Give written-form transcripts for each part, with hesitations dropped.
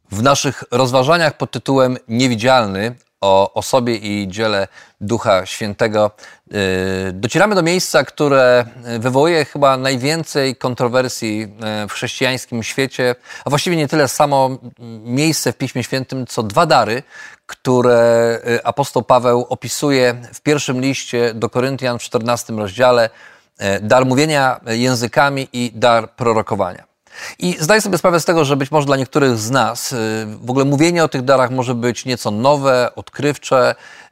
W naszych rozważaniach pod tytułem Niewidzialny o osobie i dziele Ducha Świętego docieramy do miejsca, które wywołuje chyba najwięcej kontrowersji w chrześcijańskim świecie, a właściwie nie tyle samo miejsce w Piśmie Świętym, co dwa dary, które apostoł Paweł opisuje w pierwszym liście do Koryntian w 14 rozdziale. Dar mówienia językami i dar prorokowania. I zdaję sobie sprawę z tego, że być może dla niektórych z nas w ogóle mówienie o tych darach może być nieco nowe, odkrywcze.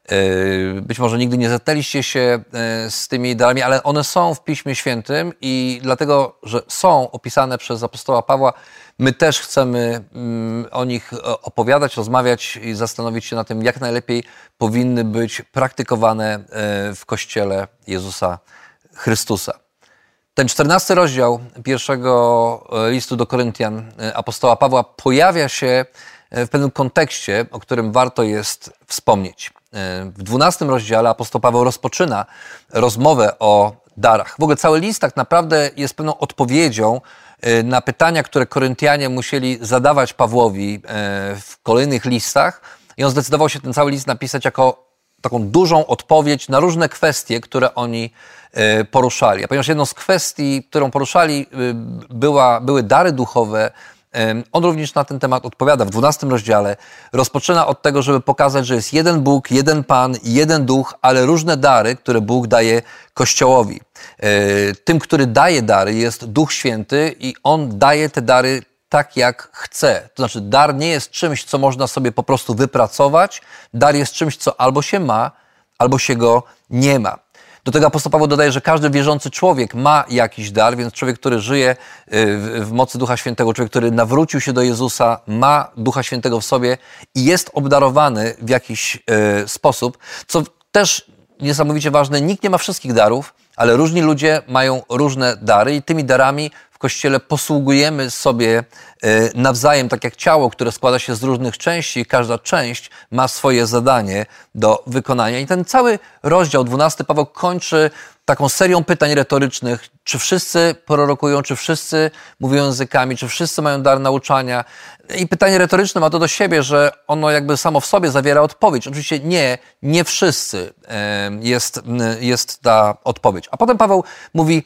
Być może nigdy nie zetknęliście się z tymi darami, ale one są w Piśmie Świętym i dlatego, że są opisane przez apostoła Pawła, my też chcemy o nich opowiadać, rozmawiać i zastanowić się nad tym, jak najlepiej powinny być praktykowane w Kościele Jezusa Chrystusa. Ten 14 rozdział pierwszego listu do Koryntian apostoła Pawła pojawia się w pewnym kontekście, o którym warto jest wspomnieć. W 12 rozdziale apostoł Paweł rozpoczyna rozmowę o darach. W ogóle cały list tak naprawdę jest pewną odpowiedzią na pytania, które Koryntianie musieli zadawać Pawłowi w kolejnych listach i on zdecydował się ten cały list napisać jako taką dużą odpowiedź na różne kwestie, które oni poruszali. A ponieważ jedną z kwestii, którą poruszali, były dary duchowe, on również na ten temat odpowiada. W 12 rozdziale rozpoczyna od tego, żeby pokazać, że jest jeden Bóg, jeden Pan, jeden Duch, ale różne dary, które Bóg daje Kościołowi. Tym, który daje dary, jest Duch Święty i On daje te dary tak, jak chce. To znaczy, dar nie jest czymś, co można sobie po prostu wypracować. Dar jest czymś, co albo się ma, albo się go nie ma. Do tego apostoł Paweł dodaje, że każdy wierzący człowiek ma jakiś dar, więc człowiek, który żyje w mocy Ducha Świętego, człowiek, który nawrócił się do Jezusa, ma Ducha Świętego w sobie i jest obdarowany w jakiś sposób, co też niesamowicie ważne, nikt nie ma wszystkich darów, ale różni ludzie mają różne dary i tymi darami w Kościele posługujemy sobie nawzajem, tak jak ciało, które składa się z różnych części. Każda część ma swoje zadanie do wykonania. I ten cały rozdział 12 Paweł kończy taką serią pytań retorycznych. Czy wszyscy prorokują, czy wszyscy mówią językami, czy wszyscy mają dar nauczania? I pytanie retoryczne ma to do siebie, że ono jakby samo w sobie zawiera odpowiedź. Oczywiście nie wszyscy jest ta odpowiedź. A potem Paweł mówi,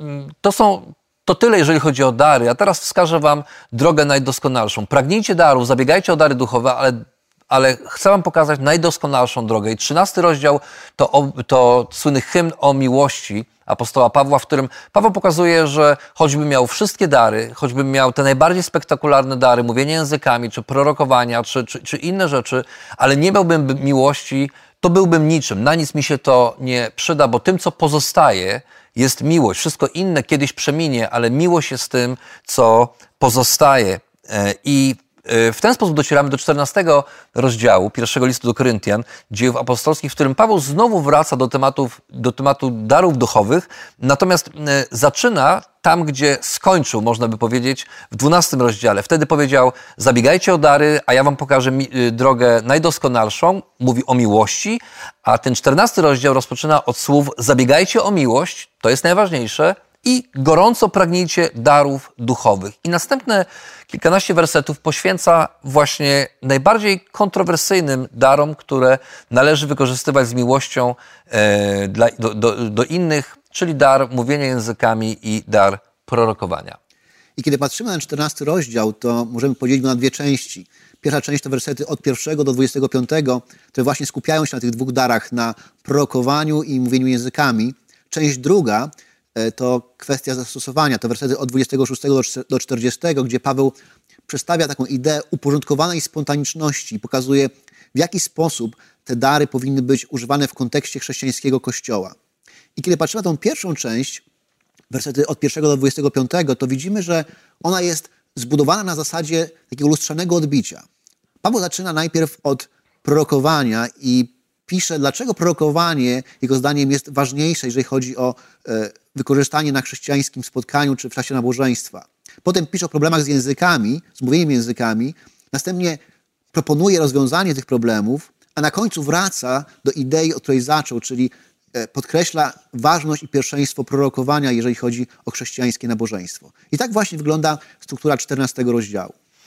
to tyle, jeżeli chodzi o dary, a teraz wskażę wam drogę najdoskonalszą. Pragnijcie darów, zabiegajcie o dary duchowe, ale chcę wam pokazać najdoskonalszą drogę. I 13 rozdział to słynny hymn o miłości apostoła Pawła, w którym Paweł pokazuje, że choćby miał wszystkie dary, choćby miał te najbardziej spektakularne dary, mówienie językami, czy prorokowania, czy inne rzeczy, ale nie miałbym miłości, to byłbym niczym. Na nic mi się to nie przyda, bo tym, co pozostaje, jest miłość. Wszystko inne kiedyś przeminie, ale miłość jest tym, co pozostaje. I w ten sposób docieramy do 14 rozdziału pierwszego listu do Koryntian, Dziejów Apostolskich, w którym Paweł znowu wraca do tematu darów duchowych, natomiast zaczyna tam, gdzie skończył, można by powiedzieć, w 12 rozdziale. Wtedy powiedział, zabiegajcie o dary, a ja wam pokażę drogę najdoskonalszą. Mówi o miłości, a ten 14 rozdział rozpoczyna od słów zabiegajcie o miłość, to jest najważniejsze, i gorąco pragnijcie darów duchowych. I następne kilkanaście wersetów poświęca właśnie najbardziej kontrowersyjnym darom, które należy wykorzystywać z miłością do innych, czyli dar mówienia językami i dar prorokowania. I kiedy patrzymy na 14 rozdział, to możemy podzielić go na dwie części. Pierwsza część to wersety od 1 do 25, które właśnie skupiają się na tych dwóch darach, na prorokowaniu i mówieniu językami. Część druga to kwestia zastosowania, to wersety od 26 do 40, gdzie Paweł przedstawia taką ideę uporządkowanej spontaniczności i pokazuje, w jaki sposób te dary powinny być używane w kontekście chrześcijańskiego Kościoła. I kiedy patrzymy na tą pierwszą część, wersety od 1 do 25, to widzimy, że ona jest zbudowana na zasadzie takiego lustrzanego odbicia. Paweł zaczyna najpierw od prorokowania i pisze, dlaczego prorokowanie, jego zdaniem, jest ważniejsze, jeżeli chodzi o wykorzystanie na chrześcijańskim spotkaniu czy w czasie nabożeństwa. Potem pisze o problemach z językami, z mówieniem językami, następnie proponuje rozwiązanie tych problemów, a na końcu wraca do idei, od której zaczął, czyli podkreśla ważność i pierwszeństwo prorokowania, jeżeli chodzi o chrześcijańskie nabożeństwo. I tak właśnie wygląda struktura 14 rozdziału.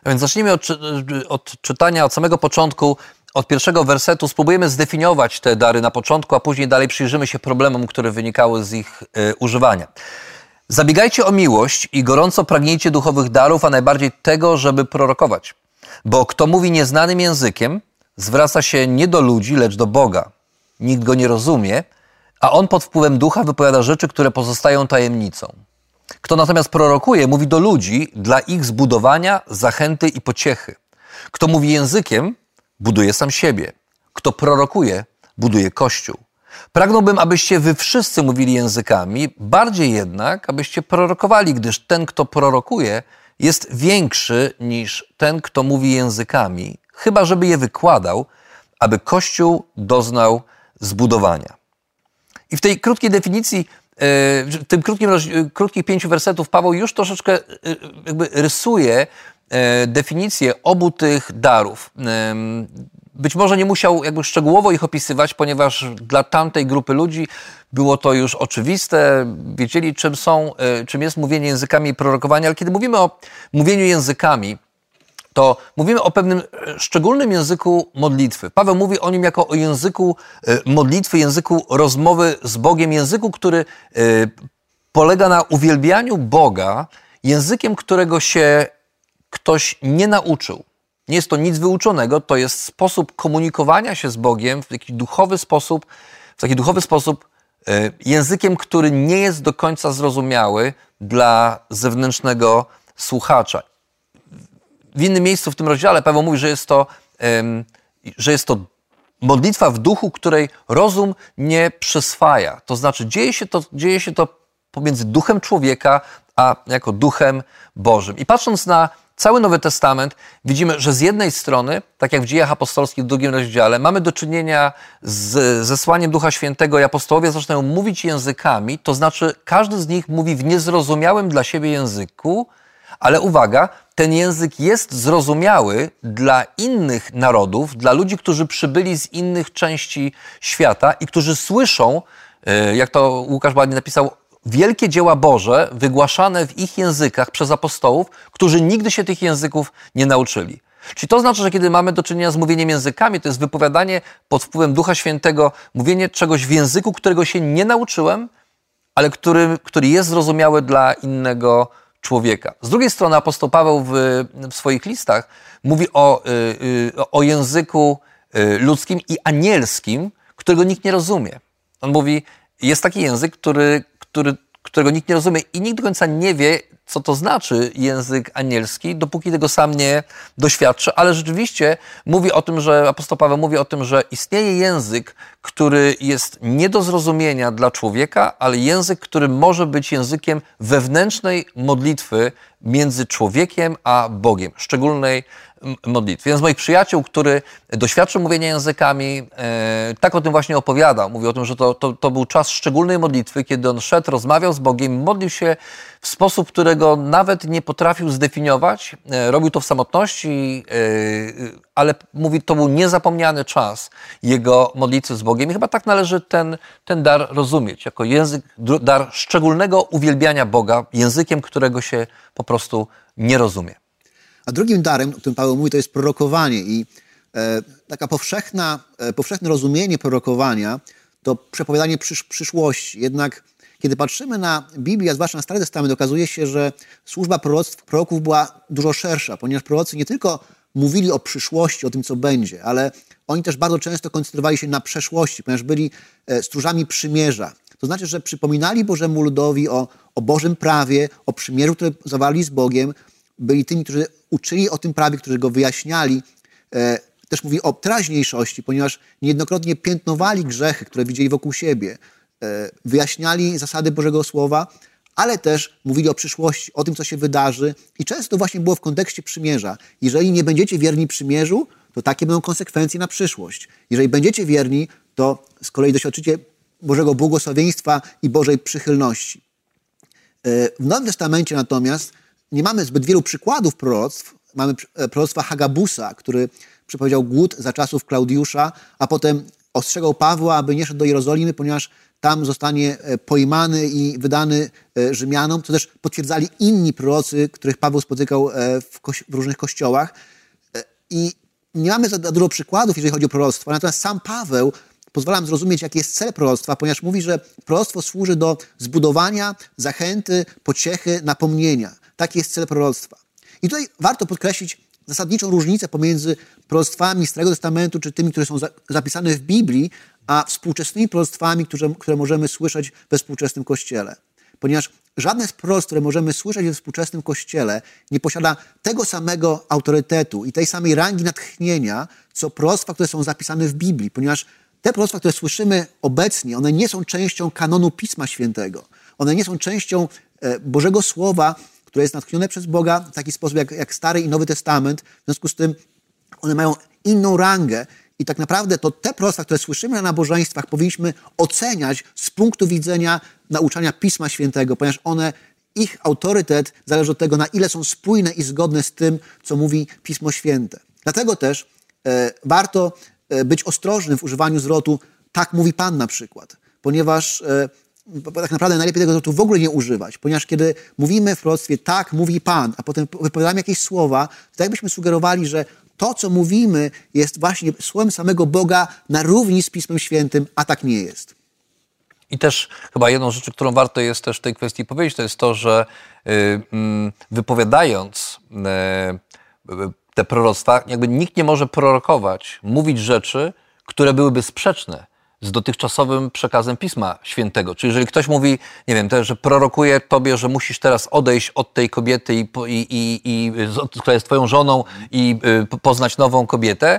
A więc zacznijmy od czytania od samego początku, od pierwszego wersetu. Spróbujemy zdefiniować te dary na początku, a później dalej przyjrzymy się problemom, które wynikały z ich używania. Zabiegajcie o miłość i gorąco pragnijcie duchowych darów, a najbardziej tego, żeby prorokować. Bo kto mówi nieznanym językiem, zwraca się nie do ludzi, lecz do Boga. Nikt go nie rozumie, a on pod wpływem ducha wypowiada rzeczy, które pozostają tajemnicą. Kto natomiast prorokuje, mówi do ludzi dla ich zbudowania, zachęty i pociechy. Kto mówi językiem, buduje sam siebie. Kto prorokuje, buduje Kościół. Pragnąłbym, abyście wy wszyscy mówili językami, bardziej jednak, abyście prorokowali, gdyż ten, kto prorokuje, jest większy niż ten, kto mówi językami, chyba żeby je wykładał, aby Kościół doznał zbudowania. I w tej krótkiej definicji, w tym krótkich 5 wersetów Paweł już troszeczkę jakby rysuje definicję obu tych darów. Być może nie musiał jakby szczegółowo ich opisywać, ponieważ dla tamtej grupy ludzi było to już oczywiste, wiedzieli czym jest mówienie językami i prorokowanie, ale kiedy mówimy o mówieniu językami, to mówimy o pewnym szczególnym języku modlitwy. Paweł mówi o nim jako o języku modlitwy, języku rozmowy z Bogiem, języku, który polega na uwielbianiu Boga, językiem, którego się ktoś nie nauczył. Nie jest to nic wyuczonego, to jest sposób komunikowania się z Bogiem w taki duchowy sposób, językiem, który nie jest do końca zrozumiały dla zewnętrznego słuchacza. W innym miejscu w tym rozdziale Paweł mówi, że jest to modlitwa w duchu, której rozum nie przyswaja. To znaczy dzieje się to pomiędzy duchem człowieka, a jako duchem Bożym. I patrząc na cały Nowy Testament, widzimy, że z jednej strony, tak jak w Dziejach Apostolskich w 2 rozdziale, mamy do czynienia z zesłaniem Ducha Świętego i apostołowie zaczynają mówić językami, to znaczy każdy z nich mówi w niezrozumiałym dla siebie języku, ale uwaga, ten język jest zrozumiały dla innych narodów, dla ludzi, którzy przybyli z innych części świata i którzy słyszą, jak to Łukasz ładnie napisał, wielkie dzieła Boże wygłaszane w ich językach przez apostołów, którzy nigdy się tych języków nie nauczyli. Czyli to znaczy, że kiedy mamy do czynienia z mówieniem językami, to jest wypowiadanie pod wpływem Ducha Świętego, mówienie czegoś w języku, którego się nie nauczyłem, ale który jest zrozumiały dla innego człowieka. Z drugiej strony apostoł Paweł w swoich listach mówi o języku ludzkim i anielskim, którego nikt nie rozumie. On mówi, jest taki język, którego nikt nie rozumie i nikt do końca nie wie, co to znaczy język anielski, dopóki tego sam nie doświadczy, ale rzeczywiście apostoł Paweł mówi o tym, że istnieje język, który jest nie do zrozumienia dla człowieka, ale język, który może być językiem wewnętrznej modlitwy między człowiekiem a Bogiem, szczególnej modlitwy. Jeden z moich przyjaciół, który doświadczył mówienia językami, tak o tym właśnie opowiadał. Mówi o tym, że to był czas szczególnej modlitwy, kiedy on szedł, rozmawiał z Bogiem, modlił się w sposób, którego nawet nie potrafił zdefiniować. Robił to w samotności, ale mówi, to był niezapomniany czas jego modlitwy z Bogiem. I chyba tak należy ten dar rozumieć, jako dar szczególnego uwielbiania Boga, językiem, którego się po prostu nie rozumie. A drugim darem, o którym Paweł mówi, to jest prorokowanie. I taka powszechne rozumienie prorokowania to przepowiadanie przyszłości. Jednak kiedy patrzymy na Biblię, a zwłaszcza na Stary Testament, okazuje się, że służba proroków była dużo szersza, ponieważ prorocy nie tylko mówili o przyszłości, o tym, co będzie, ale oni też bardzo często koncentrowali się na przeszłości, ponieważ byli stróżami przymierza. To znaczy, że przypominali Bożemu ludowi o Bożym prawie, o przymierzu, które zawarli z Bogiem, byli tymi, którzy uczyli o tym prawie, którzy go wyjaśniali. Też mówi o teraźniejszości, ponieważ niejednokrotnie piętnowali grzechy, które widzieli wokół siebie. Wyjaśniali zasady Bożego Słowa, ale też mówili o przyszłości, o tym, co się wydarzy. I często to właśnie było w kontekście przymierza. Jeżeli nie będziecie wierni przymierzu, to takie będą konsekwencje na przyszłość. Jeżeli będziecie wierni, to z kolei doświadczycie Bożego błogosławieństwa i Bożej przychylności. W Nowym Testamencie natomiast nie mamy zbyt wielu przykładów proroctw. Mamy proroctwa Hagabusa, który przepowiedział głód za czasów Klaudiusza, a potem ostrzegał Pawła, aby nie szedł do Jerozolimy, ponieważ tam zostanie pojmany i wydany Rzymianom. To też potwierdzali inni prorocy, których Paweł spotykał w różnych kościołach. I nie mamy za dużo przykładów, jeżeli chodzi o proroctwo, natomiast sam Paweł pozwala nam zrozumieć, jaki jest cel proroctwa, ponieważ mówi, że proroctwo służy do zbudowania, zachęty, pociechy, napomnienia. Taki jest cel proroctwa. I tutaj warto podkreślić zasadniczą różnicę pomiędzy proroctwami Starego Testamentu, czy tymi, które są zapisane w Biblii, a współczesnymi proroctwami, które możemy słyszeć we współczesnym Kościele. Ponieważ żadne z proroctw, które możemy słyszeć we współczesnym Kościele, nie posiada tego samego autorytetu i tej samej rangi natchnienia, co proroctwa, które są zapisane w Biblii. Ponieważ te proroctwa, które słyszymy obecnie, one nie są częścią kanonu Pisma Świętego. One nie są częścią Bożego Słowa, które jest natchnione przez Boga w taki sposób jak Stary i Nowy Testament. W związku z tym one mają inną rangę i tak naprawdę to te proroctwa, które słyszymy na nabożeństwach, powinniśmy oceniać z punktu widzenia nauczania Pisma Świętego, ponieważ ich autorytet zależy od tego, na ile są spójne i zgodne z tym, co mówi Pismo Święte. Dlatego też warto być ostrożnym w używaniu zwrotu tak mówi Pan na przykład, ponieważ tak naprawdę najlepiej tego zwrotu w ogóle nie używać, ponieważ kiedy mówimy w proroctwie tak mówi Pan, a potem wypowiadamy jakieś słowa, to tak jakbyśmy sugerowali, że to, co mówimy, jest właśnie słowem samego Boga na równi z Pismem Świętym, a tak nie jest. I też chyba jedną rzecz, którą warto jest też w tej kwestii powiedzieć, to jest to, że wypowiadając te proroctwa, jakby nikt nie może prorokować, mówić rzeczy, które byłyby sprzeczne z dotychczasowym przekazem Pisma Świętego. Czyli jeżeli ktoś mówi, nie wiem, że prorokuje tobie, że musisz teraz odejść od tej kobiety, która jest twoją żoną i poznać nową kobietę,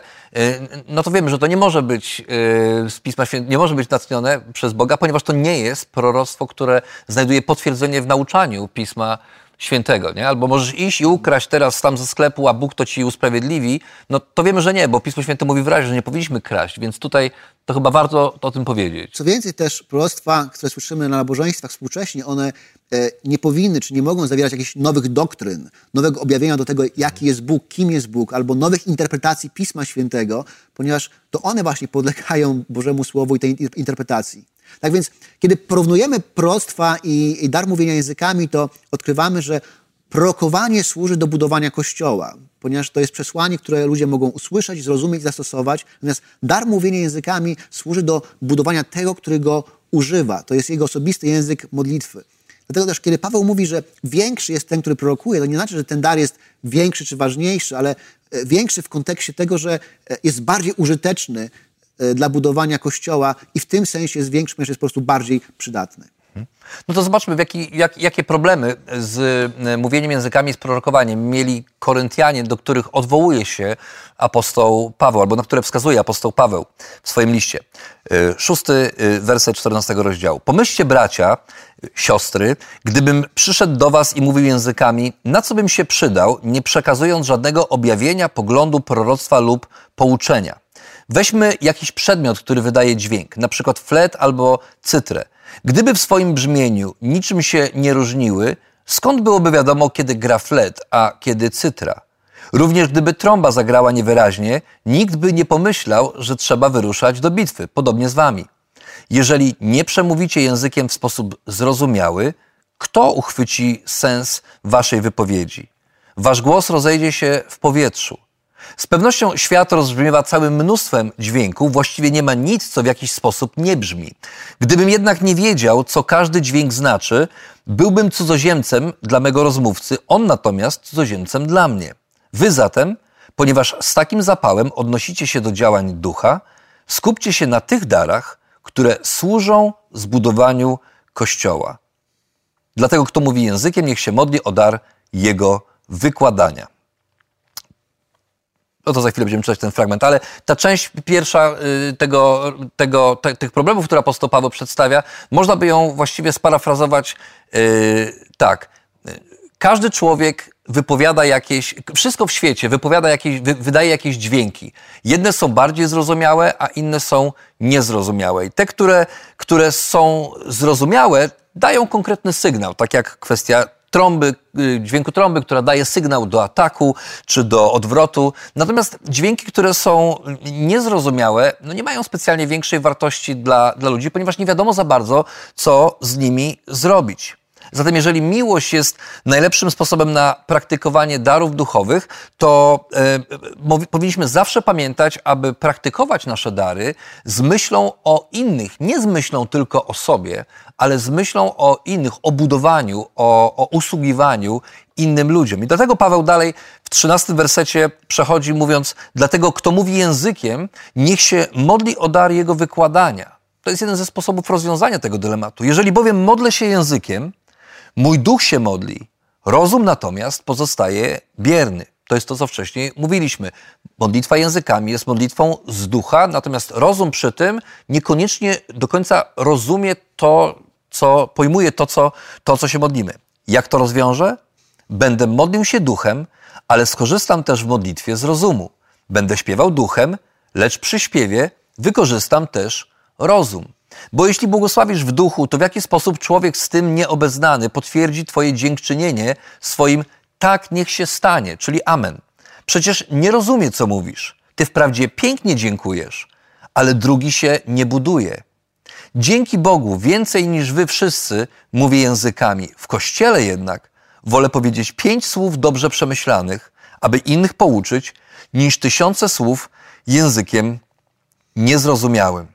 no to wiemy, że to nie może być z Pisma Świętego, nie może być natchnione przez Boga, ponieważ to nie jest proroctwo, które znajduje potwierdzenie w nauczaniu Pisma Świętego, nie? Albo możesz iść i ukraść teraz tam ze sklepu, a Bóg to ci usprawiedliwi. No to wiemy, że nie, bo Pismo Święte mówi wyraźnie, że nie powinniśmy kraść, więc tutaj to chyba warto o tym powiedzieć. Co więcej, też proroctwa, które słyszymy na nabożeństwach współcześnie, one nie powinny, czy nie mogą zawierać jakichś nowych doktryn, nowego objawienia do tego, jaki jest Bóg, kim jest Bóg, albo nowych interpretacji Pisma Świętego, ponieważ to one właśnie podlegają Bożemu Słowu i tej interpretacji. Tak więc, kiedy porównujemy proroctwa i dar mówienia językami, to odkrywamy, że prorokowanie służy do budowania Kościoła, ponieważ to jest przesłanie, które ludzie mogą usłyszeć, zrozumieć, zastosować. Natomiast dar mówienia językami służy do budowania tego, który go używa. To jest jego osobisty język modlitwy. Dlatego też, kiedy Paweł mówi, że większy jest ten, który prorokuje, to nie znaczy, że ten dar jest większy czy ważniejszy, ale większy w kontekście tego, że jest bardziej użyteczny dla budowania Kościoła i w tym sensie jest większy, ponieważ jest po prostu bardziej przydatny. No to zobaczmy, jakie problemy z mówieniem językami, z prorokowaniem mieli Koryntianie, do których odwołuje się apostoł Paweł, albo na które wskazuje apostoł Paweł w swoim liście. 6 werset 14 rozdziału. Pomyślcie, bracia, siostry, gdybym przyszedł do was i mówił językami, na co bym się przydał, nie przekazując żadnego objawienia, poglądu, proroctwa lub pouczenia. Weźmy jakiś przedmiot, który wydaje dźwięk, na przykład flet albo cytrę. Gdyby w swoim brzmieniu niczym się nie różniły, skąd byłoby wiadomo, kiedy gra flet, a kiedy cytra? Również gdyby trąba zagrała niewyraźnie, nikt by nie pomyślał, że trzeba wyruszać do bitwy, podobnie z wami. Jeżeli nie przemówicie językiem w sposób zrozumiały, kto uchwyci sens waszej wypowiedzi? Wasz głos rozejdzie się w powietrzu. Z pewnością świat rozbrzmiewa całym mnóstwem dźwięków, właściwie nie ma nic, co w jakiś sposób nie brzmi. Gdybym jednak nie wiedział, co każdy dźwięk znaczy, byłbym cudzoziemcem dla mego rozmówcy, on natomiast cudzoziemcem dla mnie. Wy zatem, ponieważ z takim zapałem odnosicie się do działań ducha, skupcie się na tych darach, które służą zbudowaniu Kościoła. Dlatego, kto mówi językiem, niech się modli o dar jego wykładania. No to za chwilę będziemy czytać ten fragment, ale ta część pierwsza tych problemów, które apostoł Paweł przedstawia, można by ją właściwie sparafrazować tak. Każdy człowiek wypowiada wszystko w świecie wydaje jakieś dźwięki. Jedne są bardziej zrozumiałe, a inne są niezrozumiałe. I te, które są zrozumiałe, dają konkretny sygnał, tak jak kwestia trąby, dźwięku trąby, która daje sygnał do ataku czy do odwrotu. Natomiast dźwięki, które są niezrozumiałe, no nie mają specjalnie większej wartości dla ludzi, ponieważ nie wiadomo za bardzo, co z nimi zrobić. Zatem jeżeli miłość jest najlepszym sposobem na praktykowanie darów duchowych, to powinniśmy zawsze pamiętać, aby praktykować nasze dary z myślą o innych, nie z myślą tylko o sobie, ale z myślą o innych, o budowaniu, o usługiwaniu innym ludziom. I dlatego Paweł dalej w 13 wersecie przechodzi mówiąc, dlatego kto mówi językiem, niech się modli o dar jego wykładania. To jest jeden ze sposobów rozwiązania tego dylematu. Jeżeli bowiem modlę się językiem, mój duch się modli, rozum natomiast pozostaje bierny. To jest to, co wcześniej mówiliśmy. Modlitwa językami jest modlitwą z ducha, natomiast rozum przy tym niekoniecznie do końca rozumie pojmuje to, co się modlimy. Jak to rozwiążę? Będę modlił się duchem, ale skorzystam też w modlitwie z rozumu. Będę śpiewał duchem, lecz przy śpiewie wykorzystam też rozum. Bo jeśli błogosławisz w duchu, to w jaki sposób człowiek z tym nieobeznany potwierdzi twoje dziękczynienie swoim tak niech się stanie, czyli amen. Przecież nie rozumie, co mówisz. Ty wprawdzie pięknie dziękujesz, ale drugi się nie buduje. Dzięki Bogu więcej niż wy wszyscy mówię językami. W Kościele jednak wolę powiedzieć 5 słów dobrze przemyślanych, aby innych pouczyć, niż 1000 słów językiem niezrozumiałym.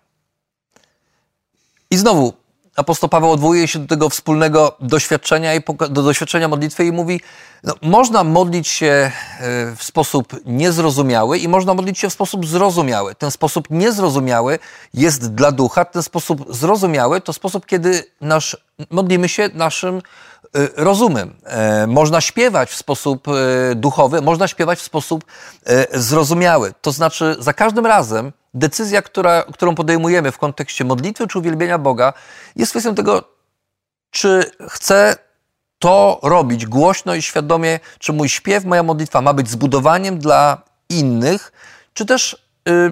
I znowu apostoł Paweł odwołuje się do tego wspólnego doświadczenia do doświadczenia modlitwy i mówi, no, można modlić się w sposób niezrozumiały i można modlić się w sposób zrozumiały. Ten sposób niezrozumiały jest dla ducha, ten sposób zrozumiały to sposób, kiedy modlimy się naszym rozumem. Można śpiewać w sposób duchowy, można śpiewać w sposób zrozumiały. To znaczy za każdym razem decyzja, którą podejmujemy w kontekście modlitwy czy uwielbienia Boga, jest kwestią tego, czy chcę to robić głośno i świadomie, czy mój śpiew, moja modlitwa ma być zbudowaniem dla innych, czy też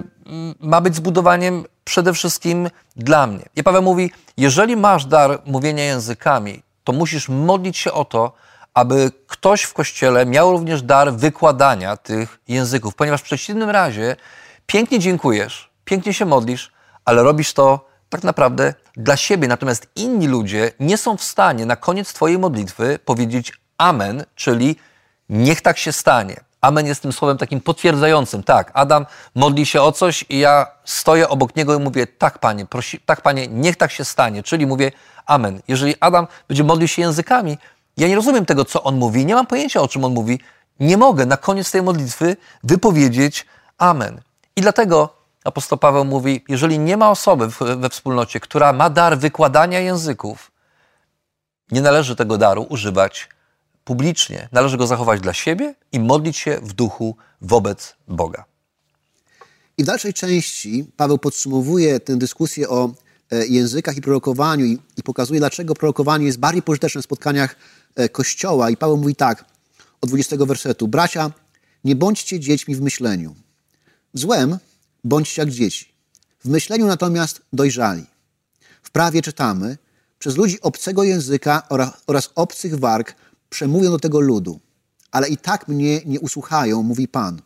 ma być zbudowaniem przede wszystkim dla mnie. I Paweł mówi, jeżeli masz dar mówienia językami, to musisz modlić się o to, aby ktoś w Kościele miał również dar wykładania tych języków, ponieważ w przeciwnym razie pięknie dziękujesz, pięknie się modlisz, ale robisz to tak naprawdę dla siebie. Natomiast inni ludzie nie są w stanie na koniec twojej modlitwy powiedzieć amen, czyli niech tak się stanie. Amen jest tym słowem takim potwierdzającym. Tak, Adam modli się o coś i ja stoję obok niego i mówię, tak Panie, tak Panie, niech tak się stanie. Czyli mówię amen. Jeżeli Adam będzie modlił się językami, ja nie rozumiem tego, co on mówi, nie mam pojęcia, o czym on mówi, nie mogę na koniec tej modlitwy wypowiedzieć amen. I dlatego apostoł Paweł mówi, jeżeli nie ma osoby we wspólnocie, która ma dar wykładania języków, nie należy tego daru używać publicznie. Należy go zachować dla siebie i modlić się w duchu wobec Boga. I w dalszej części Paweł podsumowuje tę dyskusję o językach i prorokowaniu i pokazuje, dlaczego prorokowanie jest bardziej pożyteczne w spotkaniach Kościoła. I Paweł mówi tak, od 20 wersetu. Bracia, nie bądźcie dziećmi w myśleniu. W złem bądźcie jak dzieci. W myśleniu natomiast dojrzali. W prawie czytamy, przez ludzi obcego języka oraz obcych warg przemówią do tego ludu, ale i tak mnie nie usłuchają, mówi Pan.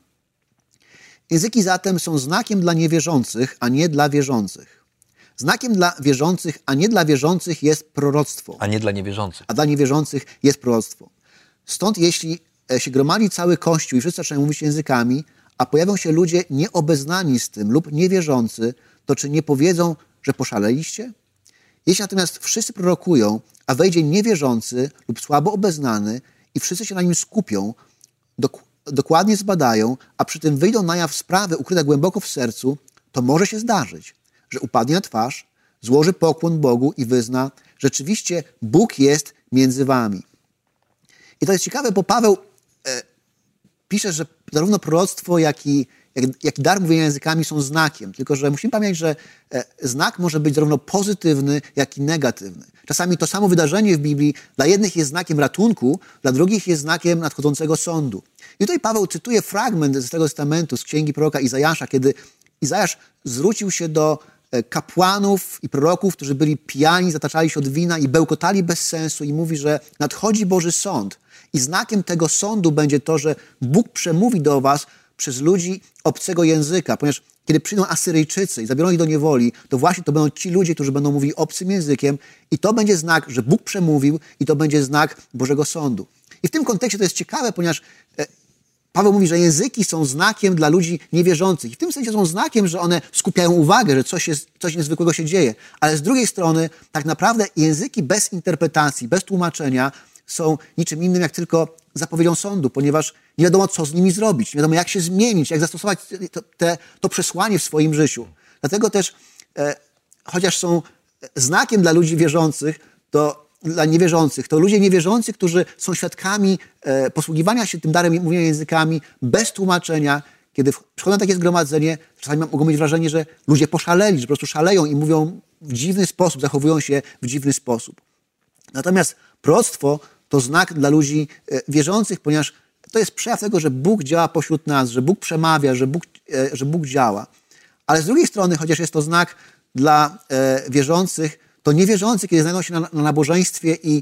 Języki zatem są znakiem dla niewierzących, a nie dla wierzących. Znakiem dla wierzących, a nie dla wierzących jest proroctwo. A nie dla niewierzących. A dla niewierzących jest proroctwo. Stąd jeśli się gromadzi cały Kościół i wszyscy zaczynają mówić językami, a pojawią się ludzie nieobeznani z tym lub niewierzący, to czy nie powiedzą, że poszaleliście? Jeśli natomiast wszyscy prorokują, a wejdzie niewierzący lub słabo obeznany i wszyscy się na nim skupią, dokładnie zbadają, a przy tym wyjdą na jaw sprawy ukryte głęboko w sercu, to może się zdarzyć, że upadnie na twarz, złoży pokłon Bogu i wyzna, rzeczywiście Bóg jest między wami. I to jest ciekawe, bo Paweł pisze, że zarówno proroctwo, jak i dar mówienia językami są znakiem. Tylko że musimy pamiętać, że znak może być zarówno pozytywny, jak i negatywny. Czasami to samo wydarzenie w Biblii dla jednych jest znakiem ratunku, dla drugich jest znakiem nadchodzącego sądu. I tutaj Paweł cytuje fragment z Starego Testamentu, z księgi proroka Izajasza, kiedy Izajasz zwrócił się do kapłanów i proroków, którzy byli pijani, zataczali się od wina i bełkotali bez sensu i mówi, że nadchodzi Boży sąd. I znakiem tego sądu będzie to, że Bóg przemówi do was przez ludzi obcego języka, ponieważ kiedy przyjdą Asyryjczycy i zabiorą ich do niewoli, to właśnie to będą ci ludzie, którzy będą mówili obcym językiem i to będzie znak, że Bóg przemówił i to będzie znak Bożego sądu. I w tym kontekście to jest ciekawe, ponieważ Paweł mówi, że języki są znakiem dla ludzi niewierzących. I w tym sensie są znakiem, że one skupiają uwagę, że coś niezwykłego się dzieje. Ale z drugiej strony tak naprawdę języki bez interpretacji, bez tłumaczenia są niczym innym jak tylko zapowiedzią sądu, ponieważ nie wiadomo, co z nimi zrobić, nie wiadomo, jak się zmienić, jak zastosować to przesłanie w swoim życiu. Dlatego też, chociaż są znakiem dla ludzi wierzących, dla niewierzących, to ludzie niewierzący, którzy są świadkami posługiwania się tym darem mówienia językami bez tłumaczenia, kiedy przychodzą na takie zgromadzenie, czasami mogą mieć wrażenie, że ludzie poszaleli, że po prostu szaleją i mówią w dziwny sposób, zachowują się w dziwny sposób. Natomiast proroctwo to znak dla ludzi wierzących, ponieważ to jest przejaw tego, że Bóg działa pośród nas, że Bóg przemawia, że Bóg działa. Ale z drugiej strony, chociaż jest to znak dla wierzących, to niewierzący, kiedy znajdą się na nabożeństwie i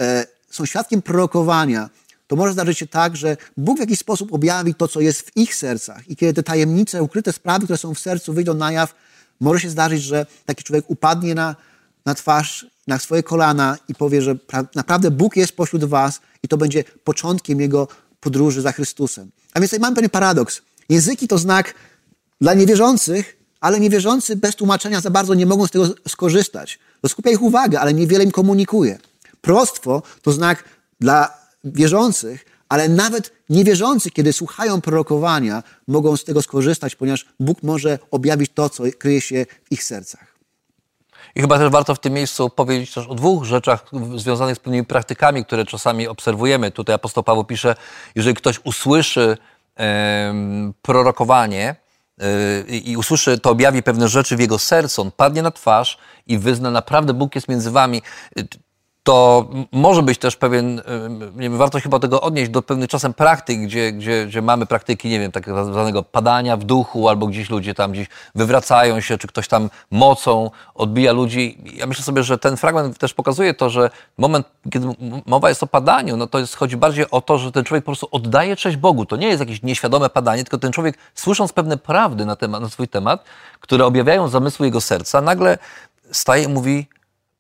są świadkiem prorokowania, to może zdarzyć się tak, że Bóg w jakiś sposób objawi to, co jest w ich sercach. I kiedy te tajemnice, ukryte sprawy, które są w sercu, wyjdą na jaw, może się zdarzyć, że taki człowiek upadnie na twarz, na swoje kolana i powie, że naprawdę Bóg jest pośród was i to będzie początkiem jego podróży za Chrystusem. A więc tutaj mamy pewien paradoks. Języki to znak dla niewierzących, ale niewierzący bez tłumaczenia za bardzo nie mogą z tego skorzystać. To skupia ich uwagę, ale niewiele im komunikuje. Proroctwo to znak dla wierzących, ale nawet niewierzący, kiedy słuchają prorokowania, mogą z tego skorzystać, ponieważ Bóg może objawić to, co kryje się w ich sercach. I chyba też warto w tym miejscu powiedzieć też o dwóch rzeczach związanych z pewnymi praktykami, które czasami obserwujemy. Tutaj apostoł Paweł pisze, jeżeli ktoś usłyszy prorokowanie i usłyszy, to objawi pewne rzeczy w jego sercu, on padnie na twarz i wyzna, naprawdę Bóg jest między wami. To może być też pewien, nie wiem, warto chyba tego odnieść do pewnych czasem praktyk, gdzie mamy praktyki, nie wiem, takiego zwanego padania w duchu, albo gdzieś ludzie tam gdzieś wywracają się, czy ktoś tam mocą odbija ludzi. Ja myślę sobie, że ten fragment też pokazuje to, że moment, kiedy mowa jest o padaniu, no to chodzi bardziej o to, że ten człowiek po prostu oddaje cześć Bogu. To nie jest jakieś nieświadome padanie, tylko ten człowiek, słysząc pewne prawdy na swój temat, które objawiają zamysły jego serca, nagle staje i mówi: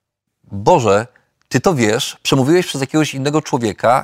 Boże, Ty to wiesz, przemówiłeś przez jakiegoś innego człowieka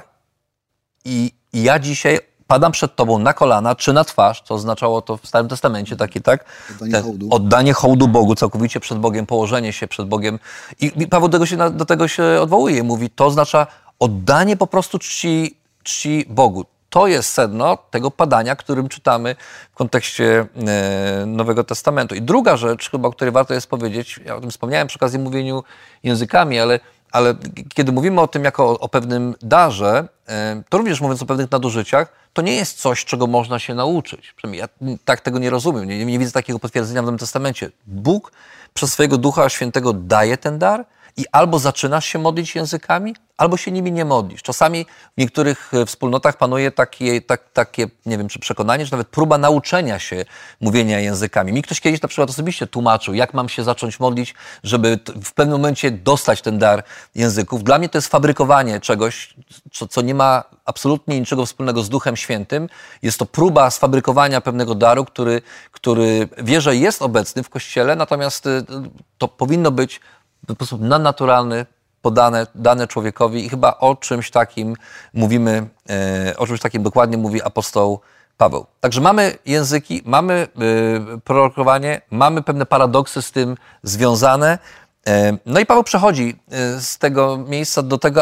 i ja dzisiaj padam przed Tobą na kolana czy na twarz, co oznaczało to w Starym Testamencie, takie, tak? Oddanie hołdu Bogu, całkowicie przed Bogiem, położenie się przed Bogiem. I Paweł do tego się odwołuje. Mówi, to oznacza oddanie po prostu czci Bogu. To jest sedno tego padania, którym czytamy w kontekście Nowego Testamentu. I druga rzecz, chyba o której warto jest powiedzieć, ja o tym wspomniałem przy okazji mówieniu językami, ale kiedy mówimy o tym jako o pewnym darze, to również mówiąc o pewnych nadużyciach, to nie jest coś, czego można się nauczyć. Przynajmniej ja tak tego nie rozumiem. Nie widzę takiego potwierdzenia w Nowym Testamencie. Bóg przez swojego Ducha Świętego daje ten dar i albo zaczynasz się modlić językami, albo się nimi nie modlisz. Czasami w niektórych wspólnotach panuje takie, nie wiem, czy przekonanie, że nawet próba nauczenia się mówienia językami. Mi ktoś kiedyś na przykład osobiście tłumaczył, jak mam się zacząć modlić, żeby w pewnym momencie dostać ten dar języków. Dla mnie to jest fabrykowanie czegoś, co nie ma absolutnie niczego wspólnego z Duchem Świętym. Jest to próba sfabrykowania pewnego daru, który wierzę jest obecny w Kościele, natomiast to powinno być w sposób nadnaturalny, dane człowiekowi i chyba o czymś takim mówimy, o czymś takim dokładnie mówi apostoł Paweł. Także mamy języki, mamy prorokowanie, mamy pewne paradoksy z tym związane. No i Paweł przechodzi z tego miejsca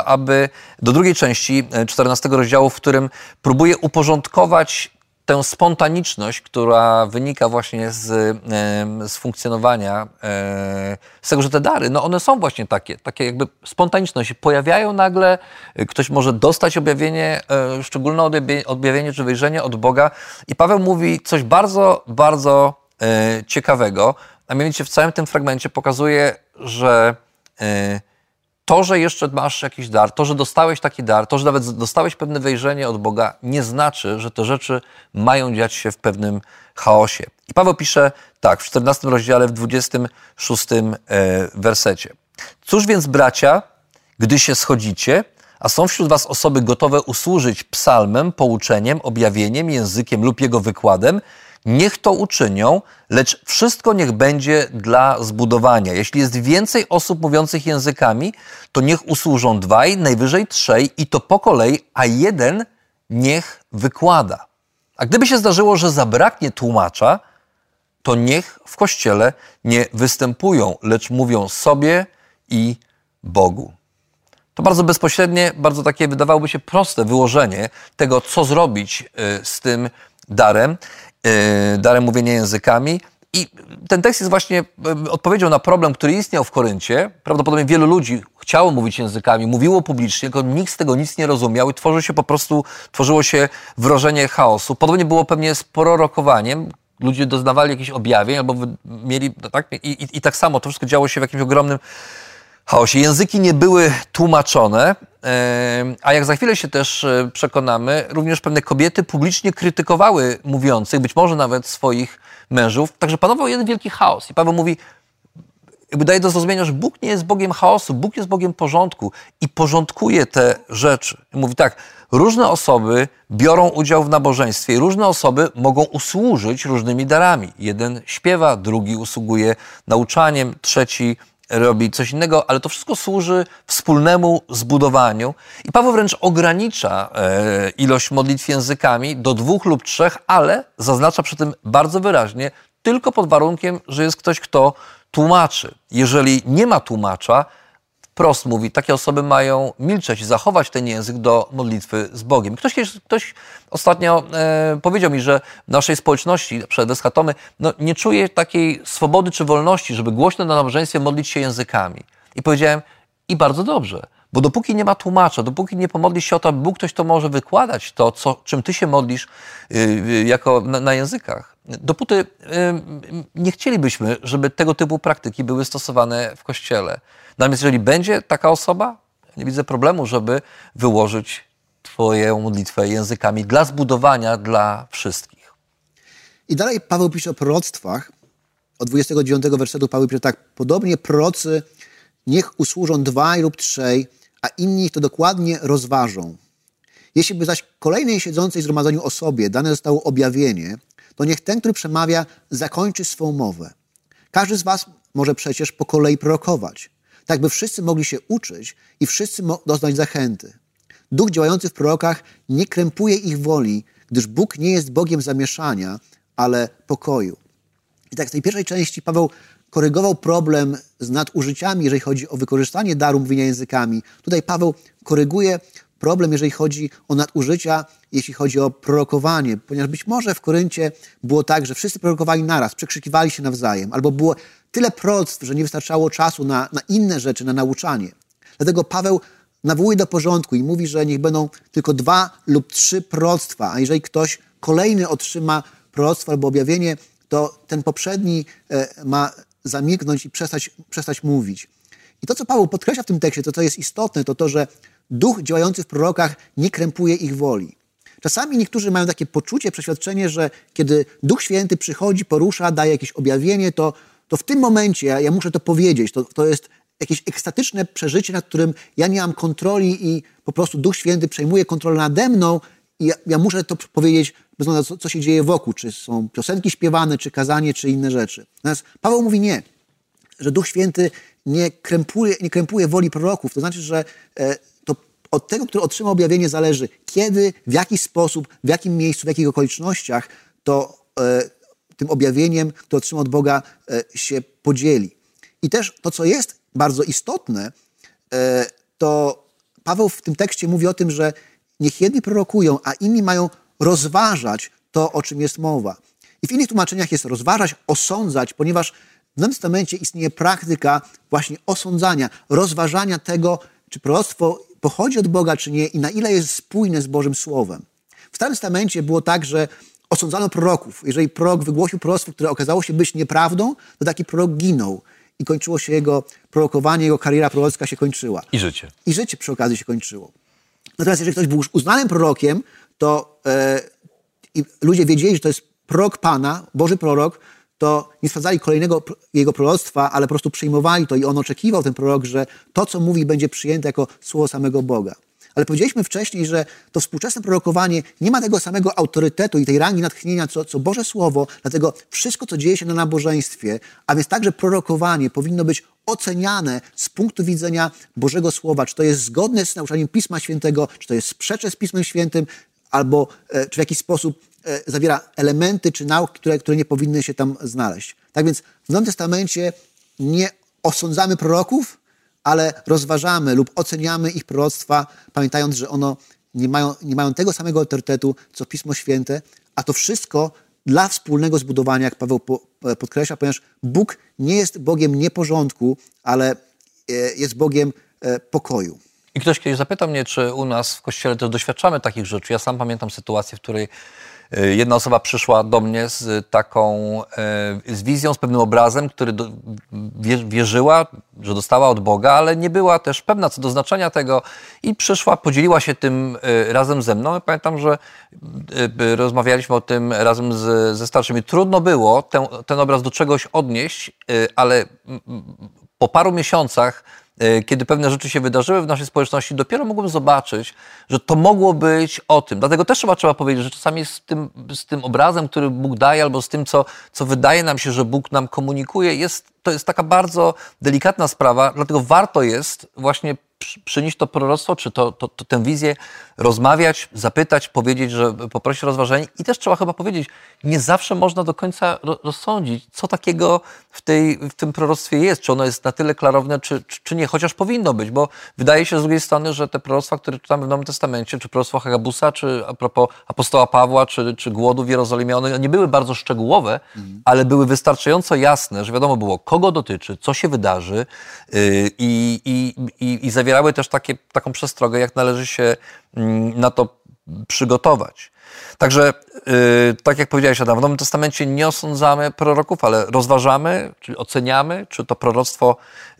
do drugiej części 14 rozdziału, w którym próbuje uporządkować tę spontaniczność, która wynika właśnie z funkcjonowania, z tego, że te dary, no one są właśnie takie jakby spontaniczne, się pojawiają nagle, ktoś może dostać objawienie, szczególne objawienie czy wyjrzenie od Boga. I Paweł mówi coś bardzo, bardzo ciekawego, a mianowicie w całym tym fragmencie pokazuje, że to, że jeszcze masz jakiś dar, to, że dostałeś taki dar, to, że nawet dostałeś pewne wejrzenie od Boga, nie znaczy, że te rzeczy mają dziać się w pewnym chaosie. I Paweł pisze tak, w 14 rozdziale, w 26 wersecie. Cóż więc, bracia, gdy się schodzicie, a są wśród was osoby gotowe usłużyć psalmem, pouczeniem, objawieniem, językiem lub jego wykładem, niech to uczynią, lecz wszystko niech będzie dla zbudowania. Jeśli jest więcej osób mówiących językami, to niech usłużą 2, najwyżej 3 i to po kolei, a jeden niech wykłada. A gdyby się zdarzyło, że zabraknie tłumacza, to niech w Kościele nie występują, lecz mówią sobie i Bogu. To bardzo bezpośrednie, bardzo takie wydawałoby się proste wyłożenie tego, co zrobić z tym darem mówienia językami. I ten tekst jest właśnie odpowiedzią na problem, który istniał w Koryncie. Prawdopodobnie wielu ludzi chciało mówić językami, mówiło publicznie, tylko nikt z tego nic nie rozumiał i tworzyło się wrażenie chaosu. Podobnie było pewnie z prorokowaniem. Ludzie doznawali jakichś objawień albo mieli, tak? I tak samo to wszystko działo się w jakimś ogromnym chaosie. Języki nie były tłumaczone, a jak za chwilę się też przekonamy, również pewne kobiety publicznie krytykowały mówiących, być może nawet swoich mężów. Także panował jeden wielki chaos. I Paweł mówi, jakby daje do zrozumienia, że Bóg nie jest Bogiem chaosu, Bóg jest Bogiem porządku i porządkuje te rzeczy. I mówi tak, różne osoby biorą udział w nabożeństwie i różne osoby mogą usłużyć różnymi darami. Jeden śpiewa, drugi usługuje nauczaniem, trzeci robi coś innego, ale to wszystko służy wspólnemu zbudowaniu. I Paweł wręcz ogranicza ilość modlitw językami do 2 lub 3, ale zaznacza przy tym bardzo wyraźnie, tylko pod warunkiem, że jest ktoś, kto tłumaczy. Jeżeli nie ma tłumacza, wprost mówi, takie osoby mają milczeć i zachować ten język do modlitwy z Bogiem. Ktoś ostatnio powiedział mi, że w naszej społeczności, przed Eschatomy, nie czuje takiej swobody czy wolności, żeby głośno na nabożeństwie modlić się językami. I powiedziałem, i bardzo dobrze, bo dopóki nie ma tłumacza, dopóki nie pomodlisz się o to, aby Bóg ktoś to może wykładać to, czym ty się modlisz na językach, dopóty nie chcielibyśmy, żeby tego typu praktyki były stosowane w Kościele. Natomiast jeżeli będzie taka osoba, nie widzę problemu, żeby wyłożyć twoją modlitwę językami dla zbudowania dla wszystkich. I dalej Paweł pisze o proroctwach. Od 29 wersetu Paweł pisze tak. Podobnie prorocy niech usłużą 2 lub 3, a inni to dokładnie rozważą. Jeśli by zaś kolejnej siedzącej w zgromadzeniu osobie dane zostało objawienie, to niech ten, który przemawia, zakończy swą mowę. Każdy z was może przecież po kolei prorokować, tak by wszyscy mogli się uczyć i wszyscy doznać zachęty. Duch działający w prorokach nie krępuje ich woli, gdyż Bóg nie jest Bogiem zamieszania, ale pokoju. I tak w tej pierwszej części Paweł korygował problem z nadużyciami, jeżeli chodzi o wykorzystanie daru mówienia językami. Tutaj Paweł koryguje problem, jeżeli chodzi o nadużycia, jeśli chodzi o prorokowanie, ponieważ być może w Koryncie było tak, że wszyscy prorokowali naraz, przekrzykiwali się nawzajem, albo było tyle proroctw, że nie wystarczało czasu na inne rzeczy, na nauczanie. Dlatego Paweł nawołuje do porządku i mówi, że niech będą tylko 2 lub 3 proroctwa, a jeżeli ktoś kolejny otrzyma proroctwo albo objawienie, to ten poprzedni ma zamilknąć i przestać mówić. I to, co Paweł podkreśla w tym tekście, to co jest istotne, to to, że duch działający w prorokach nie krępuje ich woli. Czasami niektórzy mają takie poczucie, przeświadczenie, że kiedy Duch Święty przychodzi, porusza, daje jakieś objawienie, to w tym momencie, ja muszę to powiedzieć, to jest jakieś ekstatyczne przeżycie, nad którym ja nie mam kontroli i po prostu Duch Święty przejmuje kontrolę nade mną i ja muszę to powiedzieć bez względu na to, co się dzieje wokół, czy są piosenki śpiewane, czy kazanie, czy inne rzeczy. Natomiast Paweł mówi nie, że Duch Święty nie krępuje woli proroków. To znaczy, że to od tego, który otrzyma objawienie, zależy kiedy, w jaki sposób, w jakim miejscu, w jakich okolicznościach to tym objawieniem, które otrzyma od Boga, się podzieli. I też to, co jest bardzo istotne, to Paweł w tym tekście mówi o tym, że niech jedni prorokują, a inni mają rozważać to, o czym jest mowa. I w innych tłumaczeniach jest rozważać, osądzać, ponieważ w Nowym Testamencie istnieje praktyka właśnie osądzania, rozważania tego, czy proroctwo pochodzi od Boga, czy nie i na ile jest spójne z Bożym Słowem. W Starym Testamencie było tak, że osądzano proroków. Jeżeli prorok wygłosił proroctwo, które okazało się być nieprawdą, to taki prorok ginął. i kończyło się jego prorokowanie, jego kariera prorocka się kończyła. I życie. I życie przy okazji się kończyło. Natomiast jeżeli ktoś był już uznanym prorokiem, to i ludzie wiedzieli, że to jest prorok Pana, Boży prorok, to nie sprawdzali kolejnego jego proroctwa, ale po prostu przyjmowali to i on oczekiwał, ten prorok, że to, co mówi, będzie przyjęte jako słowo samego Boga. Ale powiedzieliśmy wcześniej, że to współczesne prorokowanie nie ma tego samego autorytetu i tej rangi natchnienia, co Boże Słowo, dlatego wszystko, co dzieje się na nabożeństwie, a więc także prorokowanie powinno być oceniane z punktu widzenia Bożego Słowa, czy to jest zgodne z nauczaniem Pisma Świętego, czy to jest sprzeczne z Pismem Świętym, albo czy w jakiś sposób zawiera elementy czy nauk, które nie powinny się tam znaleźć. Tak więc w Nowym Testamencie nie osądzamy proroków, ale rozważamy lub oceniamy ich proroctwa, pamiętając, że one nie mają tego samego autorytetu, co Pismo Święte, a to wszystko dla wspólnego zbudowania, jak Paweł podkreśla, ponieważ Bóg nie jest Bogiem nieporządku, ale jest Bogiem pokoju. I ktoś kiedyś zapytał mnie, czy u nas w Kościele też doświadczamy takich rzeczy. Ja sam pamiętam sytuację, w której jedna osoba przyszła do mnie z z wizją, z pewnym obrazem, który wierzyła, że dostała od Boga, ale nie była też pewna co do znaczenia tego i przyszła, podzieliła się tym razem ze mną. I pamiętam, że rozmawialiśmy o tym razem ze starszymi. Trudno było ten obraz do czegoś odnieść, ale po paru miesiącach, kiedy pewne rzeczy się wydarzyły w naszej społeczności, dopiero mogłem zobaczyć, że to mogło być o tym. Dlatego też trzeba powiedzieć, że czasami z tym obrazem, który Bóg daje, albo z tym, co wydaje nam się, że Bóg nam komunikuje, to jest taka bardzo delikatna sprawa, dlatego warto jest właśnie przynieść to proroctwo, czy tę wizję, rozmawiać, zapytać, powiedzieć, że poprosić o rozważenie. I też trzeba chyba powiedzieć, nie zawsze można do końca rozsądzić, co takiego w tym proroctwie jest, czy ono jest na tyle klarowne, czy nie, chociaż powinno być, bo wydaje się z drugiej strony, że te proroctwa, które czytamy w Nowym Testamencie, czy proroctwo Hagabusa, czy a propos apostoła Pawła, czy głodu w Jerozolimie, one nie były bardzo szczegółowe, ale były wystarczająco jasne, że wiadomo było, kogo dotyczy, co się wydarzy i zawierały też taką przestrogę, jak należy się na to przygotować. Także, tak jak powiedziałeś, Adam, w Nowym Testamencie nie osądzamy proroków, ale rozważamy, czyli oceniamy, czy to proroctwo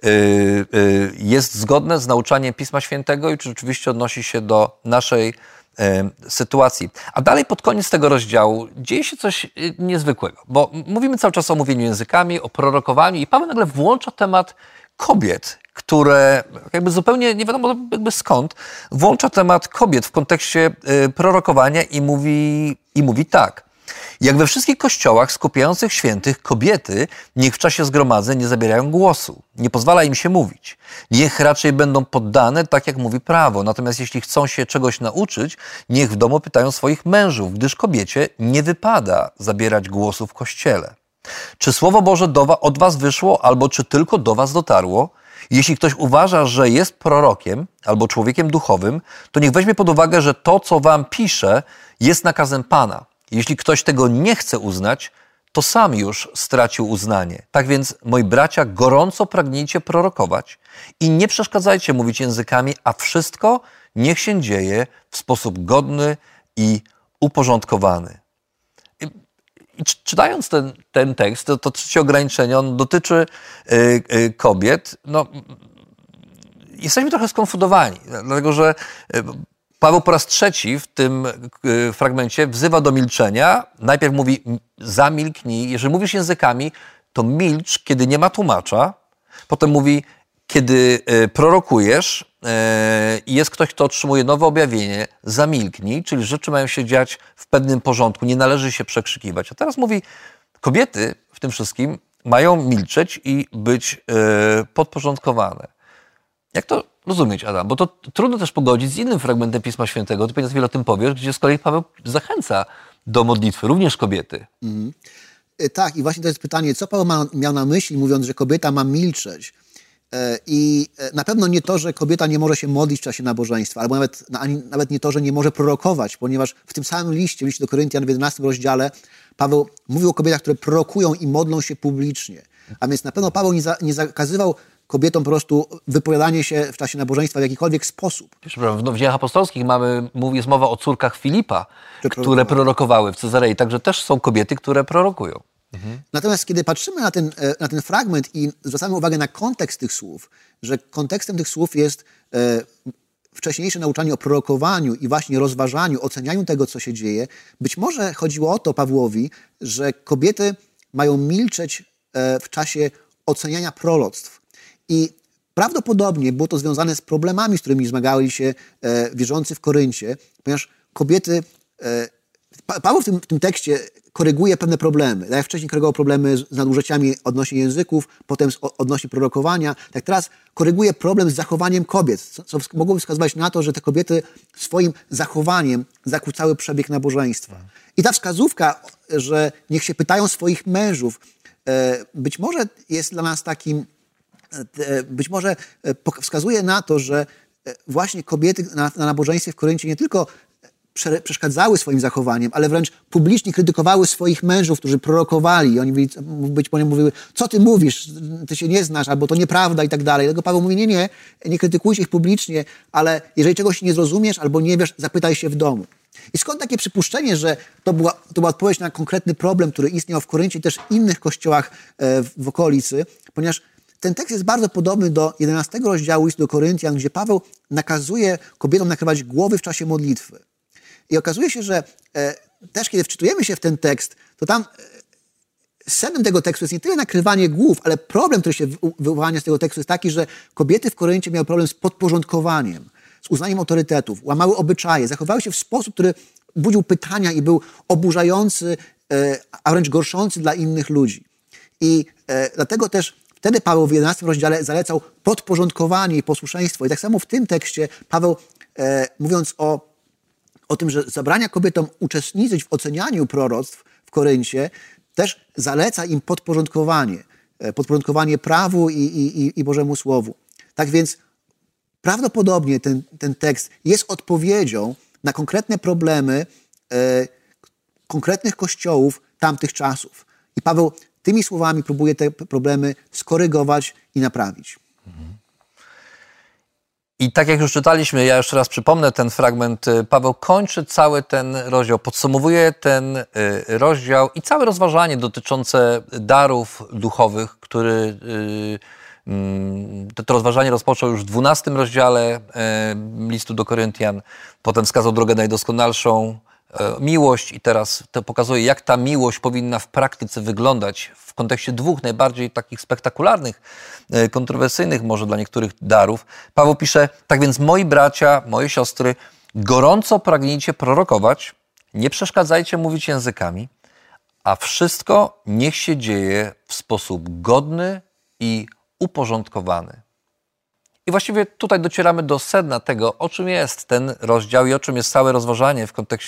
jest zgodne z nauczaniem Pisma Świętego i czy rzeczywiście odnosi się do naszej sytuacji. A dalej pod koniec tego rozdziału dzieje się coś niezwykłego, bo mówimy cały czas o mówieniu językami, o prorokowaniu i Paweł nagle włącza temat kobiet, które jakby zupełnie nie wiadomo jakby skąd, włącza temat kobiet w kontekście prorokowania i mówi tak. Jak we wszystkich kościołach skupiających świętych, kobiety niech w czasie zgromadzeń nie zabierają głosu. Nie pozwala im się mówić. Niech raczej będą poddane, tak jak mówi prawo. Natomiast jeśli chcą się czegoś nauczyć, niech w domu pytają swoich mężów, gdyż kobiecie nie wypada zabierać głosu w kościele. Czy Słowo Boże od was wyszło, albo czy tylko do was dotarło? Jeśli ktoś uważa, że jest prorokiem albo człowiekiem duchowym, to niech weźmie pod uwagę, że to, co wam pisze, jest nakazem Pana. Jeśli ktoś tego nie chce uznać, to sam już stracił uznanie. Tak więc, moi bracia, gorąco pragnijcie prorokować i nie przeszkadzajcie mówić językami, a wszystko niech się dzieje w sposób godny i uporządkowany. I czytając ten tekst, to trzecie ograniczenie, on dotyczy kobiet. No, jesteśmy trochę skonfundowani, dlatego że Paweł po raz trzeci w tym fragmencie wzywa do milczenia. Najpierw mówi, zamilknij. Jeżeli mówisz językami, to milcz, kiedy nie ma tłumacza. Potem mówi, kiedy prorokujesz i jest ktoś, kto otrzymuje nowe objawienie, zamilknij, czyli rzeczy mają się dziać w pewnym porządku, nie należy się przekrzykiwać. A teraz mówi, kobiety w tym wszystkim mają milczeć i być podporządkowane. Jak to rozumieć, Adam? Bo to trudno też pogodzić z innym fragmentem Pisma Świętego, ty pewnie wiele o tym powiesz, gdzie z kolei Paweł zachęca do modlitwy, również kobiety. Tak, i właśnie to jest pytanie, co Paweł miał na myśli, mówiąc, że kobieta ma milczeć. I na pewno nie to, że kobieta nie może się modlić w czasie nabożeństwa, albo nawet nie to, że nie może prorokować, ponieważ w tym samym liście do Koryntian w 11 rozdziale Paweł mówił o kobietach, które prorokują i modlą się publicznie. A więc na pewno Paweł nie zakazywał kobietom po prostu wypowiadanie się w czasie nabożeństwa w jakikolwiek sposób. W Dziejach Apostolskich jest mowa o córkach Filipa, które prorokowały w Cezarei. Także też są kobiety, które prorokują. Natomiast kiedy patrzymy na ten fragment i zwracamy uwagę na kontekst tych słów, że kontekstem tych słów jest wcześniejsze nauczanie o prorokowaniu i właśnie rozważaniu, ocenianiu tego, co się dzieje, być może chodziło o to Pawłowi, że kobiety mają milczeć w czasie oceniania proroctw. I prawdopodobnie było to związane z problemami, z którymi zmagali się wierzący w Koryncie, ponieważ kobiety... Paweł w tym tekście koryguje pewne problemy. Tak jak wcześniej korygował problemy z nadużyciami odnośnie języków, potem odnośnie prorokowania, tak teraz koryguje problem z zachowaniem kobiet, co mogłoby wskazywać na to, że te kobiety swoim zachowaniem zakłócały przebieg nabożeństwa. I ta wskazówka, że niech się pytają swoich mężów, być może jest dla nas takim, być może wskazuje na to, że właśnie kobiety na nabożeństwie w Koryncie nie tylko przeszkadzały swoim zachowaniem, ale wręcz publicznie krytykowały swoich mężów, którzy prorokowali. Oni być może mówiły, co ty mówisz, ty się nie znasz, albo to nieprawda i tak dalej. Dlatego Paweł mówi, nie krytykujcie ich publicznie, ale jeżeli czegoś nie zrozumiesz albo nie wiesz, zapytaj się w domu. I skąd takie przypuszczenie, że to była odpowiedź na konkretny problem, który istniał w Koryncie i też innych kościołach w okolicy, ponieważ ten tekst jest bardzo podobny do 11 rozdziału listu do Koryntian, gdzie Paweł nakazuje kobietom nakrywać głowy w czasie modlitwy. I okazuje się, że też kiedy wczytujemy się w ten tekst, to tam sednem tego tekstu jest nie tyle nakrywanie głów, ale problem, który się wyłania z tego tekstu jest taki, że kobiety w Koryncie miały problem z podporządkowaniem, z uznaniem autorytetów, łamały obyczaje, zachowały się w sposób, który budził pytania i był oburzający, a wręcz gorszący dla innych ludzi. I dlatego też wtedy Paweł w 11 rozdziale zalecał podporządkowanie i posłuszeństwo. I tak samo w tym tekście Paweł, mówiąc o tym, że zabrania kobietom uczestniczyć w ocenianiu proroctw w Koryncie, też zaleca im podporządkowanie prawu i Bożemu Słowu. Tak więc prawdopodobnie ten tekst jest odpowiedzią na konkretne problemy konkretnych kościołów tamtych czasów. I Paweł tymi słowami próbuje te problemy skorygować i naprawić. I tak jak już czytaliśmy, ja jeszcze raz przypomnę ten fragment, Paweł kończy cały ten rozdział, podsumowuje ten rozdział i całe rozważanie dotyczące darów duchowych, który to rozważanie rozpoczął już w 12 rozdziale listu do Koryntian, potem wskazał drogę najdoskonalszą, miłość i teraz to pokazuje, jak ta miłość powinna w praktyce wyglądać w kontekście dwóch najbardziej takich spektakularnych, kontrowersyjnych może dla niektórych darów. Paweł pisze, tak więc moi bracia, moje siostry, gorąco pragnijcie prorokować, nie przeszkadzajcie mówić językami, a wszystko niech się dzieje w sposób godny i uporządkowany. I właściwie tutaj docieramy do sedna tego, o czym jest ten rozdział i o czym jest całe rozważanie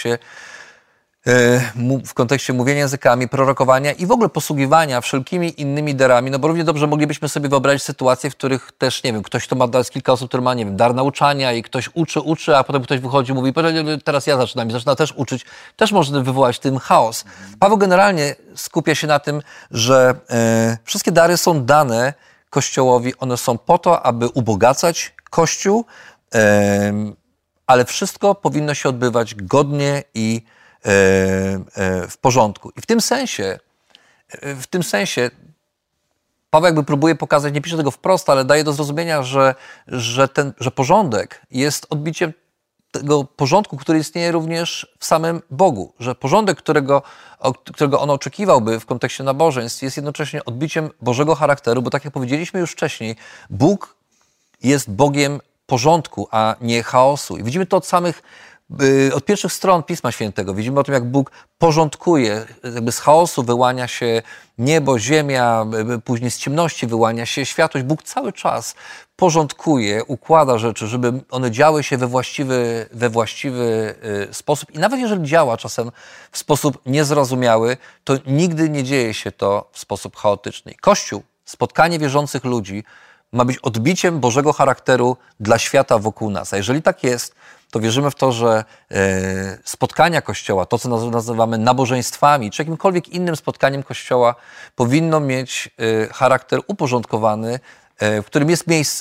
w kontekście mówienia językami, prorokowania i w ogóle posługiwania wszelkimi innymi darami, no bo równie dobrze moglibyśmy sobie wyobrazić sytuacje, w których też, nie wiem, ktoś, kto ma dar, jest kilka osób, które ma, nie wiem, dar nauczania i ktoś uczy, a potem ktoś wychodzi i mówi, teraz ja zaczyna też uczyć. Też można wywołać w tym chaos. Paweł generalnie skupia się na tym, że wszystkie dary są dane Kościołowi, one są po to, aby ubogacać Kościół, ale wszystko powinno się odbywać godnie i w porządku. I w tym sensie Paweł jakby próbuje pokazać, nie pisze tego wprost, ale daje do zrozumienia, że porządek jest odbiciem tego porządku, który istnieje również w samym Bogu. Że porządek, którego on oczekiwałby w kontekście nabożeństw, jest jednocześnie odbiciem Bożego charakteru, bo tak jak powiedzieliśmy już wcześniej, Bóg jest Bogiem porządku, a nie chaosu. I widzimy to od pierwszych stron Pisma Świętego. Widzimy o tym, jak Bóg porządkuje, jakby z chaosu wyłania się niebo, ziemia, później z ciemności wyłania się światłość. Bóg cały czas porządkuje, układa rzeczy, żeby one działy się we właściwy sposób. I nawet jeżeli działa czasem w sposób niezrozumiały, to nigdy nie dzieje się to w sposób chaotyczny. Kościół, spotkanie wierzących ludzi ma być odbiciem Bożego charakteru dla świata wokół nas. A jeżeli tak jest, to wierzymy w to, że spotkania Kościoła, to co nazywamy nabożeństwami, czy jakimkolwiek innym spotkaniem Kościoła, powinno mieć charakter uporządkowany, w którym jest miejsce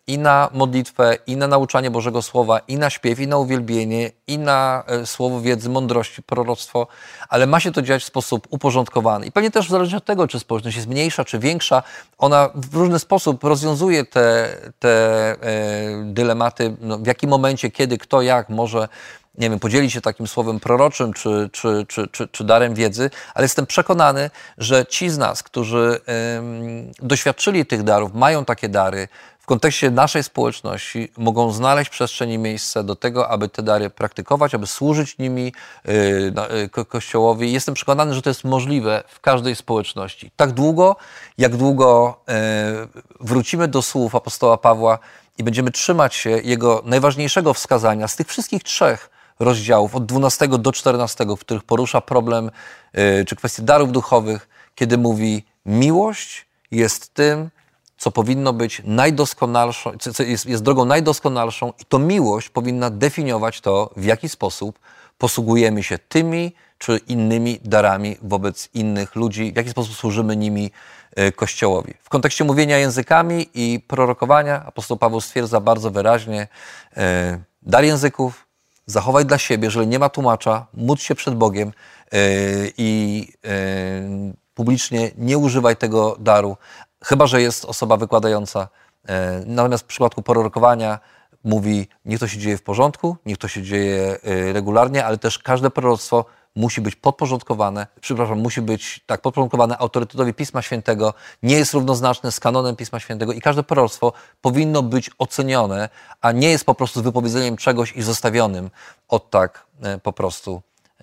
i na modlitwę, i na nauczanie Bożego Słowa, i na śpiew, i na uwielbienie, i na słowo wiedzy, mądrości, proroctwo, ale ma się to dziać w sposób uporządkowany. I pewnie też w zależności od tego, czy społeczność jest mniejsza, czy większa, ona w różny sposób rozwiązuje te dylematy, no, w jakim momencie, kiedy, kto, jak może, nie wiem, podzielić się takim słowem proroczym czy darem wiedzy, ale jestem przekonany, że ci z nas, którzy doświadczyli tych darów, mają takie dary, w kontekście naszej społeczności mogą znaleźć przestrzeń i miejsce do tego, aby te dary praktykować, aby służyć nimi Kościołowi. Jestem przekonany, że to jest możliwe w każdej społeczności. Tak długo, jak długo wrócimy do słów apostoła Pawła i będziemy trzymać się jego najważniejszego wskazania z tych wszystkich 3 rozdziałów, od 12 do 14, w których porusza problem czy kwestię darów duchowych, kiedy mówi: miłość jest tym, co powinno być najdoskonalszą, co jest drogą najdoskonalszą, i to miłość powinna definiować to, w jaki sposób posługujemy się tymi czy innymi darami wobec innych ludzi, w jaki sposób służymy nimi Kościołowi. W kontekście mówienia językami i prorokowania apostoł Paweł stwierdza bardzo wyraźnie: dar języków zachowaj dla siebie, jeżeli nie ma tłumacza, módl się przed Bogiem i publicznie nie używaj tego daru, chyba że jest osoba wykładająca. Natomiast w przypadku prorokowania mówi: niech to się dzieje w porządku, niech to się dzieje regularnie, ale też każde proroctwo musi być musi być podporządkowane autorytetowi Pisma Świętego, nie jest równoznaczne z kanonem Pisma Świętego i każde proroctwo powinno być ocenione, a nie jest po prostu wypowiedzeniem czegoś i zostawionym po prostu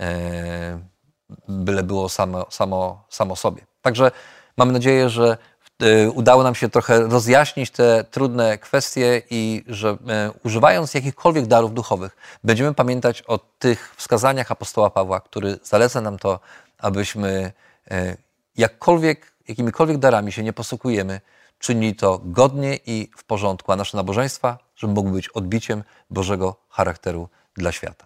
byle było samo sobie. Także mamy nadzieję, że udało nam się trochę rozjaśnić te trudne kwestie i że używając jakichkolwiek darów duchowych będziemy pamiętać o tych wskazaniach apostoła Pawła, który zaleca nam to, abyśmy jakimikolwiek darami się nie posługujemy, czynili to godnie i w porządku, a nasze nabożeństwa, żeby mogły być odbiciem Bożego charakteru dla świata.